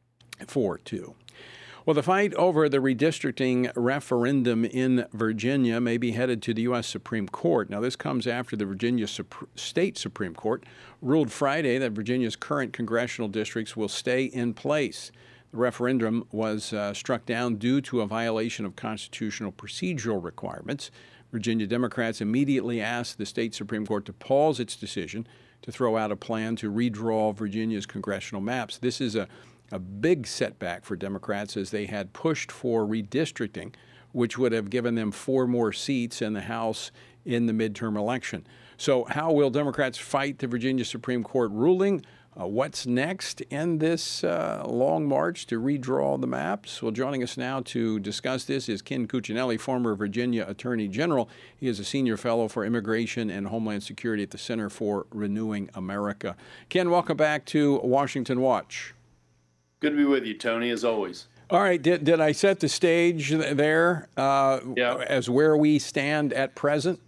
Speaker 4: four two. Well, the fight over the redistricting referendum in Virginia may be headed to the U S Supreme Court. Now, this comes after the Virginia Sup- State Supreme Court ruled Friday that Virginia's current congressional districts will stay in place. The referendum was uh, struck down due to a violation of constitutional procedural requirements. Virginia Democrats immediately asked the state Supreme Court to pause its decision to throw out a plan to redraw Virginia's congressional maps. This is a, a big setback for Democrats, as they had pushed for redistricting, which would have given them four more seats in the House in the midterm election. So how will Democrats fight the Virginia Supreme Court ruling? Uh, what's next in this uh, long march to redraw the maps? Well, joining us now to discuss this is Ken Cuccinelli, former Virginia Attorney General. He is a senior fellow for immigration and homeland security at the Center for Renewing America. Ken, welcome back to Washington Watch.
Speaker 16: Good to be with you, Tony, as always.
Speaker 4: All right. Did, did I set the stage there uh,
Speaker 16: yeah.
Speaker 4: as where we stand at present?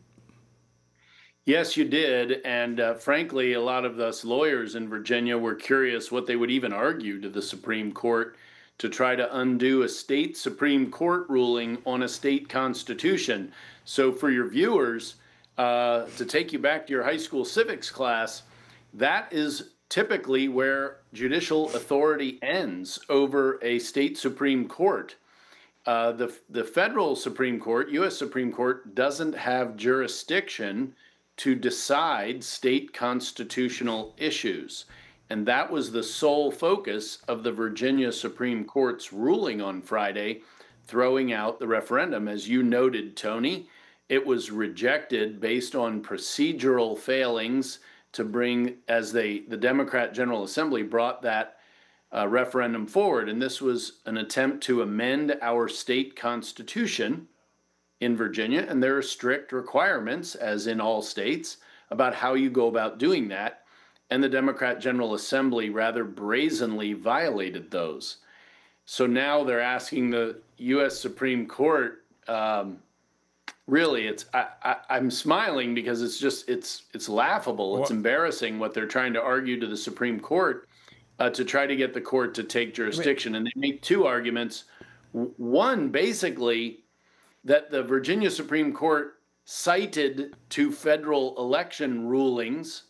Speaker 16: Yes, you did. And uh, frankly, a lot of us lawyers in Virginia were curious what they would even argue to the Supreme Court to try to undo a state Supreme Court ruling on a state constitution. So for your viewers, uh, to take you back to your high school civics class, that is typically where judicial authority ends over a state Supreme Court. Uh, the, the federal Supreme Court, U S Supreme Court, doesn't have jurisdiction to decide state constitutional issues. And that was the sole focus of the Virginia Supreme Court's ruling on Friday, throwing out the referendum. As you noted, Tony, it was rejected based on procedural failings to bring, as they, the Democrat General Assembly brought that uh, referendum forward. And this was an attempt to amend our state constitution in Virginia, and there are strict requirements, as in all states, about how you go about doing that. And the Democrat General Assembly rather brazenly violated those. So now they're asking the U S Supreme Court, um, really, it's I, I, I'm smiling because it's just, it's it's laughable. It's embarrassing what they're trying to argue to the Supreme Court uh, to try to get the court to take jurisdiction. And they make two arguments. One, basically, that the Virginia Supreme Court cited to federal election rulings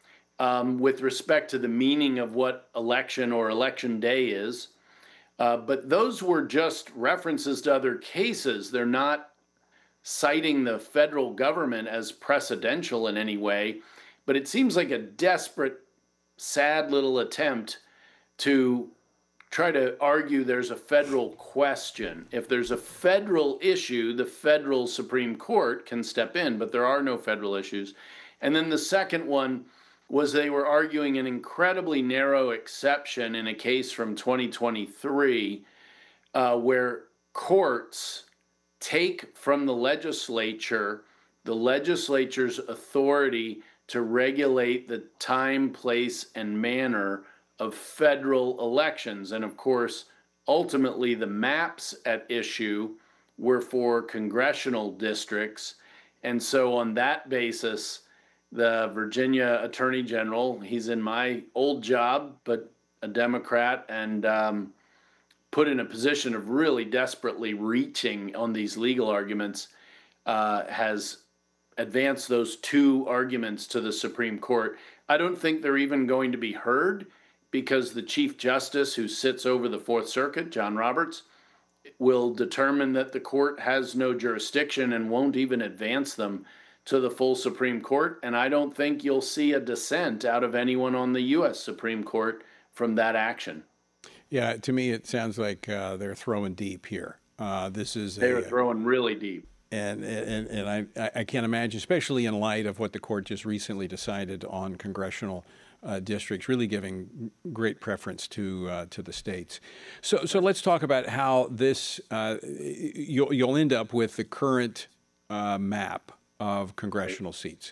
Speaker 16: um, with respect to the meaning of what election or election day is. Uh, but those were just references to other cases. They're not citing the federal government as precedential in any way. But it seems like a desperate, sad little attempt to try to argue there's a federal question. If there's a federal issue, the federal Supreme Court can step in, but there are no federal issues. And then the second one was they were arguing an incredibly narrow exception in a case from twenty twenty-three uh, where courts take from the legislature the legislature's authority to regulate the time, place, and manner of federal elections. And of course, ultimately the maps at issue were for congressional districts. And so on that basis, the Virginia Attorney General, he's in my old job, but a Democrat, and um, put in a position of really desperately reaching on these legal arguments, uh, has advanced those two arguments to the Supreme Court. I don't think they're even going to be heard, because the Chief Justice who sits over the Fourth Circuit, John Roberts, will determine that the court has no jurisdiction and won't even advance them to the full Supreme Court. And I don't think you'll see a dissent out of anyone on the U S Supreme Court from that action.
Speaker 4: Yeah, to me, it sounds like uh, they're throwing deep here. Uh, this is
Speaker 16: They're
Speaker 4: a,
Speaker 16: throwing really deep.
Speaker 4: And and, and I, I can't imagine, especially in light of what the court just recently decided on congressional Uh, districts, really giving great preference to uh, to the states. So so let's talk about how this uh, you'll you'll end up with the current uh, map of congressional seats.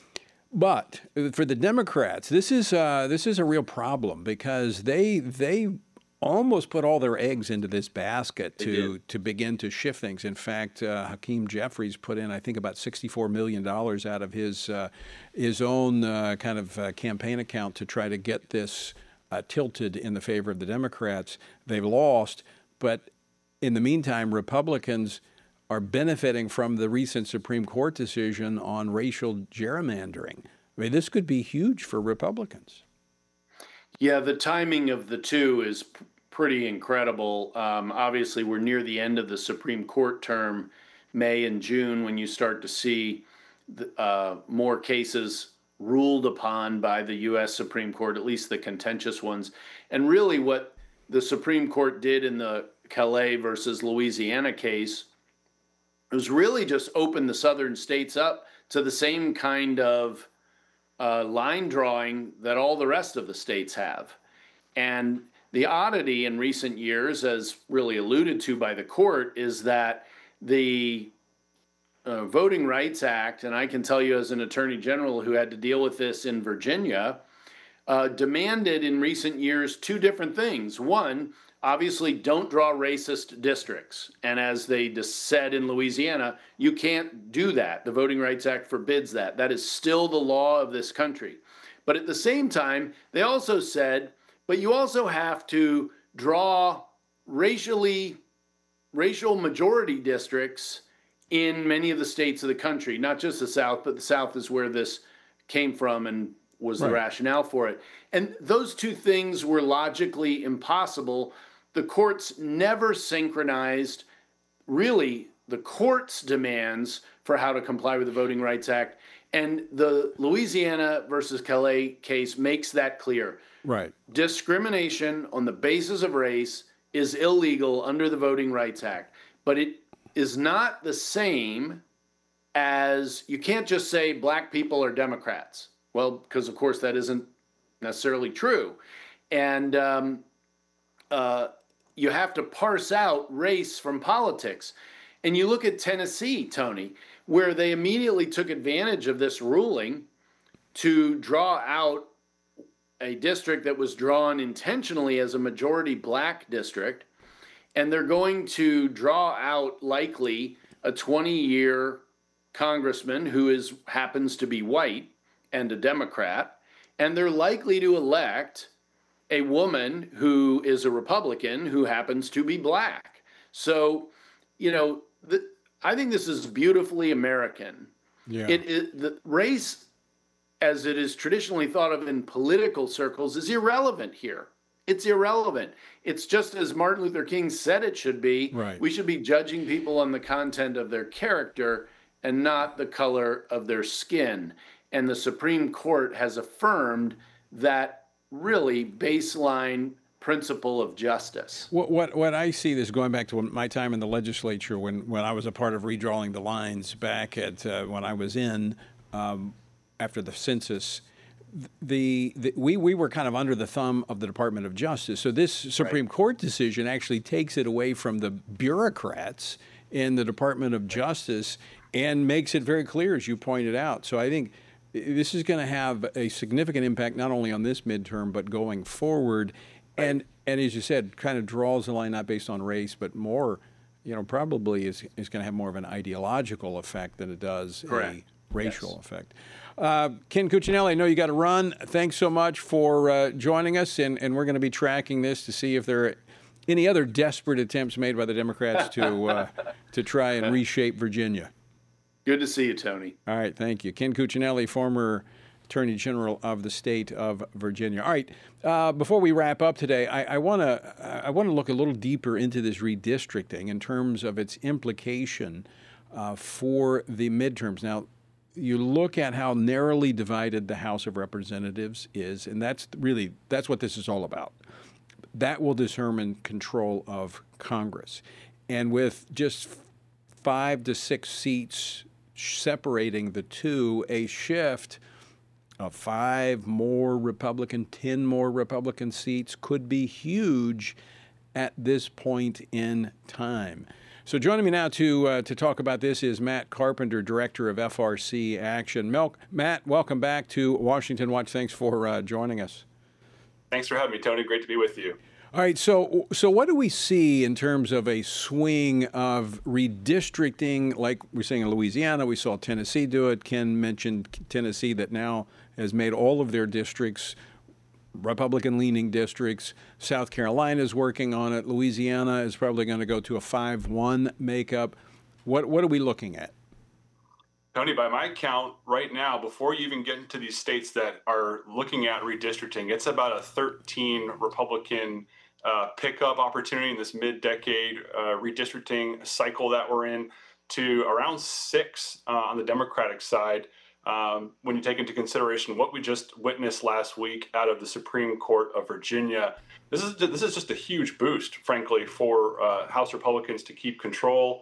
Speaker 4: But for the Democrats, this is uh, this is a real problem because they they almost put all their eggs into this basket to to begin to shift things. In fact, uh, Hakeem Jeffries put in, I think, about sixty-four million dollars out of his uh, his own uh, kind of uh, campaign account to try to get this uh, tilted in the favor of the Democrats. They've lost, but in the meantime, Republicans are benefiting from the recent Supreme Court decision on racial gerrymandering. I mean, this could be huge for Republicans.
Speaker 16: Yeah, the timing of the two is p- pretty incredible. Um, obviously, we're near the end of the Supreme Court term, May and June, when you start to see the, uh, more cases ruled upon by the U S Supreme Court, at least the contentious ones. And really what the Supreme Court did in the Calais versus Louisiana case was really just open the southern states up to the same kind of uh, line drawing that all the rest of the states have. And the oddity in recent years, as really alluded to by the court, is that the uh, Voting Rights Act, and I can tell you as an attorney general who had to deal with this in Virginia, uh, demanded in recent years two different things. One, obviously, don't draw racist districts. And as they just said in Louisiana, you can't do that. The Voting Rights Act forbids that. That is still the law of this country. But at the same time, they also said, but you also have to draw racially, racial majority districts in many of the states of the country, not just the South, but the South is where this came from and was the
Speaker 4: Right.
Speaker 16: rationale for it. And those two things were logically impossible. The courts never synchronized, really, the court's demands for how to comply with the Voting Rights Act. And the Louisiana versus Calais case makes that clear.
Speaker 4: Right.
Speaker 16: Discrimination on the basis of race is illegal under the Voting Rights Act. But it is not the same as, you can't just say black people are Democrats. Well, because of course that isn't necessarily true. And um, uh, you have to parse out race from politics. And you look at Tennessee, Tony, where they immediately took advantage of this ruling to draw out a district that was drawn intentionally as a majority black district. And they're going to draw out likely a twenty-year congressman who is happens to be white and a Democrat, and they're likely to elect a woman who is a Republican who happens to be black. So, you know, the, I think this is beautifully American.
Speaker 4: Yeah.
Speaker 16: It, it the race, as it is traditionally thought of in political circles, is irrelevant here. It's irrelevant. It's just as Martin Luther King said it should be.
Speaker 4: Right.
Speaker 16: We should be judging people on the content of their character and not the color of their skin. And the Supreme Court has affirmed that really baseline principle of justice.
Speaker 4: What, what what I see this going back to my time in the legislature when, when I was a part of redrawing the lines back at uh, when I was in um, after the census. The, the we we were kind of under the thumb of the Department of Justice. So this Supreme right. Court decision actually takes it away from the bureaucrats in the Department of Justice and makes it very clear, as you pointed out. So I think this is going to have a significant impact not only on this midterm but going forward. And and as you said, kind of draws the line not based on race, but more, you know, probably is is going to have more of an ideological effect than it does
Speaker 16: Correct.
Speaker 4: a racial
Speaker 16: Yes.
Speaker 4: effect. Uh, Ken Cuccinelli, I know you got to run. Thanks so much for uh, joining us, and, and we're going to be tracking this to see if there are any other desperate attempts made by the Democrats to uh, to try and reshape Virginia.
Speaker 16: Good to see you, Tony.
Speaker 4: All right, thank you. Ken Cuccinelli, former Attorney General of the state of Virginia. All right, uh, before we wrap up today, I want to I want to look a little deeper into this redistricting in terms of its implication uh, for the midterms. Now, you look at how narrowly divided the House of Representatives is, and that's really that's what this is all about. That will determine control of Congress, and with just five to six seats separating the two, a shift of five more Republican, ten more Republican seats could be huge at this point in time. So joining me now to uh, to talk about this is Matt Carpenter, Director of F R C Action. Mel- Matt, welcome back to Washington Watch. Thanks for uh, joining us.
Speaker 17: Thanks for having me, Tony. Great to be with you.
Speaker 4: All right, so so what do we see in terms of a swing of redistricting, like we're seeing in Louisiana? We saw Tennessee do it. Ken mentioned Tennessee that now has made all of their districts Republican-leaning districts. South Carolina is working on it. Louisiana is probably going to go to a five one makeup. What what are we looking at?
Speaker 17: Tony, by my count, right now, before you even get into these states that are looking at redistricting, it's about a thirteen Republican uh, pickup opportunity in this mid-decade uh, redistricting cycle that we're in, to around six uh, on the Democratic side. Um, when you take into consideration what we just witnessed last week out of the Supreme Court of Virginia, this is this is just a huge boost, frankly, for uh, House Republicans to keep control.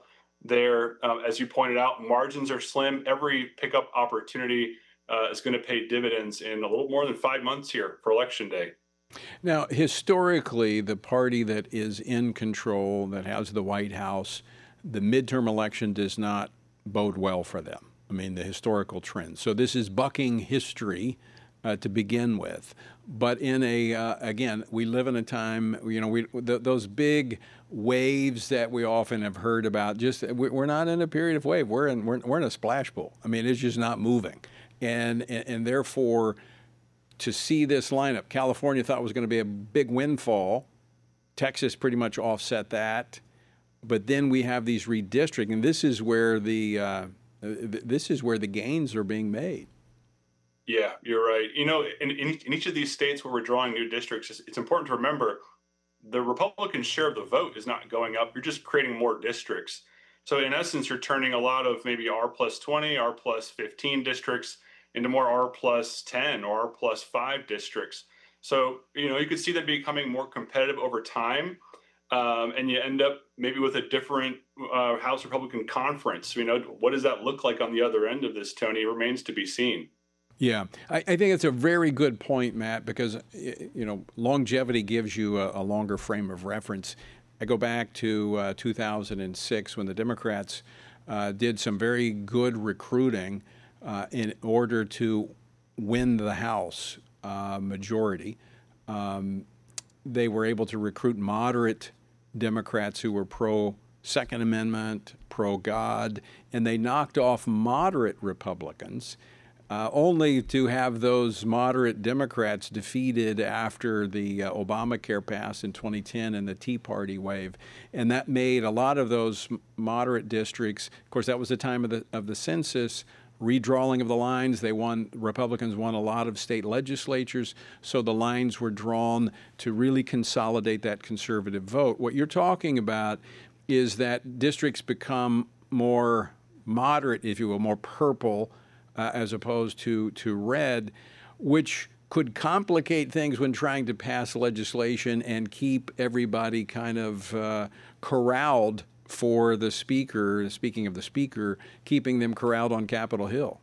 Speaker 17: there. Um, as you pointed out, margins are slim. Every pickup opportunity uh, is going to pay dividends in a little more than five months here for Election Day.
Speaker 4: Now, historically, the party that is in control, that has the White House, the midterm election does not bode well for them. I mean, the historical trend. So this is bucking history uh, to begin with. But in a, uh, again, we live in a time, you know, we th- those big waves that we often have heard about, just we're not in a period of wave. We're in, we're, we're in a splash pool. I mean, it's just not moving. And, and, and therefore, to see this lineup, California thought was going to be a big windfall. Texas pretty much offset that. But then we have these redistricting, and this is where the uh, this is where the gains are being made.
Speaker 17: Yeah, you're right. You know, in, in, in each of these states where we're drawing new districts, it's, it's important to remember the Republican share of the vote is not going up. You're just creating more districts. So in essence, you're turning a lot of maybe R plus twenty, R plus fifteen districts into more R plus ten or R plus five districts. So, you know, you could see that becoming more competitive over time. Um, and you end up maybe with a different uh, House Republican conference. You know, what does that look like on the other end of this, Tony? It remains to be seen.
Speaker 4: Yeah, I, I think it's a very good point, Matt, because, you know, longevity gives you a, a longer frame of reference. I go back to uh, two thousand six when the Democrats uh, did some very good recruiting uh, in order to win the House uh, majority. Um, they were able to recruit moderate Democrats who were pro-Second Amendment, pro-God, and they knocked off moderate Republicans, uh, only to have those moderate Democrats defeated after the uh, Obamacare passed in twenty ten and the Tea Party wave. And that made a lot of those moderate districts, of course, that was the time of the, of the census, redrawing of the lines. They won, Republicans won a lot of state legislatures, so the lines were drawn to really consolidate that conservative vote. What you're talking about is that districts become more moderate, if you will, more purple, uh, as opposed to, to red, which could complicate things when trying to pass legislation and keep everybody kind of uh, corralled for the speaker, speaking of the speaker, keeping them corralled on Capitol Hill.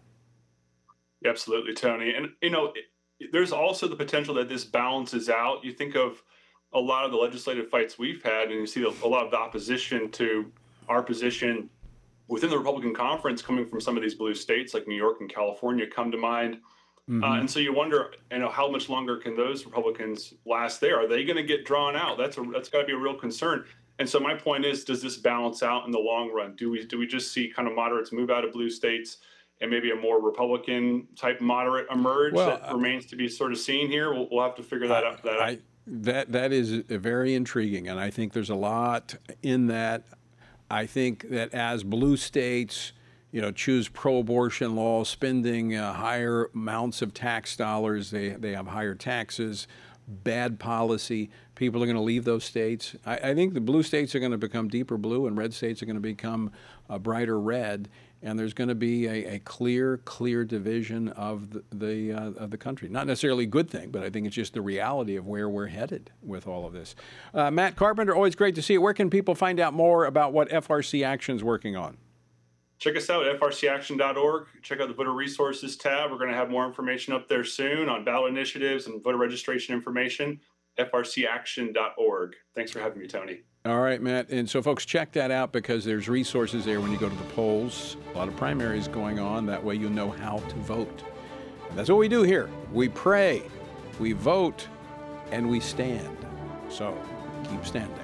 Speaker 17: Absolutely, Tony. And, you know, there's also the potential that this balances out. You think of a lot of the legislative fights we've had, and you see a lot of the opposition to our position within the Republican conference coming from some of these blue states like New York and California come to mind. Mm-hmm. Uh, and so you wonder, you know, how much longer can those Republicans last there? Are they going to get drawn out? That's a, that's got to be a real concern. And so my point is, does this balance out in the long run? Do we do we just see kind of moderates move out of blue states and maybe a more Republican type moderate emerge? Well, that uh, remains to be sort of seen here. We'll, we'll have to figure that out. That,
Speaker 4: I, that that is very intriguing, and I think there's a lot in that. I think that as blue states, you know, choose pro-abortion laws, spending uh, higher amounts of tax dollars, they they have higher taxes, bad policy. People are going to leave those states. I, I think the blue states are going to become deeper blue and red states are going to become uh, brighter red. And there's going to be a, a clear, clear division of the, the uh, of the country. Not necessarily a good thing, but I think it's just the reality of where we're headed with all of this. Uh, Matt Carpenter, always great to see you. Where can people find out more about what F R C Action's working on?
Speaker 17: Check us out at F R C action dot org. Check out the Voter Resources tab. We're going to have more information up there soon on ballot initiatives and voter registration information. F R C action dot org. Thanks for having me, Tony.
Speaker 4: All right, Matt. And so, folks, check that out because there's resources there when you go to the polls. A lot of primaries going on. That way you know how to vote. And that's what we do here. We pray, we vote, and we stand. So keep standing.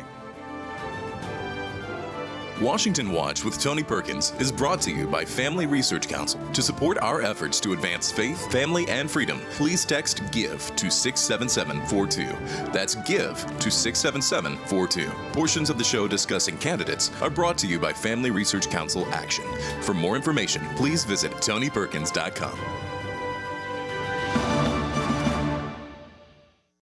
Speaker 1: Washington Watch with Tony Perkins is brought to you by Family Research Council. To support our efforts to advance faith, family, and freedom, please text GIVE to six seven seven four two. That's GIVE to six seven seven four two. Portions of the show discussing candidates are brought to you by Family Research Council Action. For more information, please visit tony perkins dot com.